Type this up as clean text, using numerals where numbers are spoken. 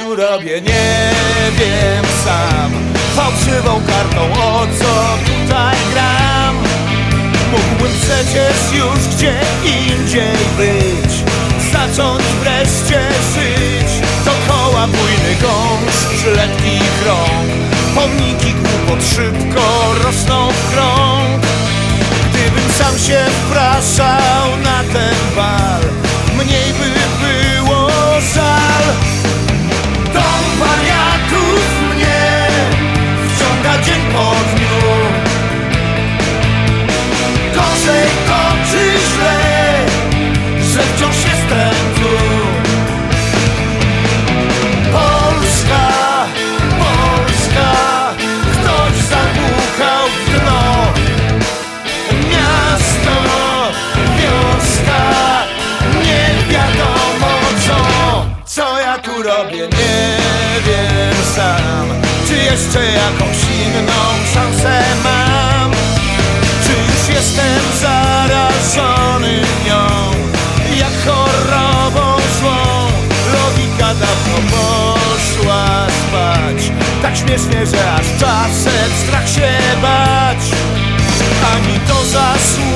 tu robię, nie wiem sam. Fałszywą kartą, o co tutaj gram? Mógłbym przecież już gdzie indziej być, zacząć wreszcie żyć. Dokoła bujny gąszcz lekkich rąk, pomniki głupot szybko rosną w krąg. Gdybym sam się wpraszał na ten bal, mniej by było żal. Dom wariatów mnie wciąga dzień po dniu. Gorzej to czy źle, że wciąż jestem tu. Polska, Polska, ktoś zabuchał w dno. Miasto, wioska, nie wiadomo co ja tu robię, nie wiem sam. Czy jeszcze jakąś inną szansę mam? Czy już jestem zarażony nią, jak chorobą złą? Logika dawno poszła spać, tak śmiesznie, że aż czasem strach się bać. Ani to zasługa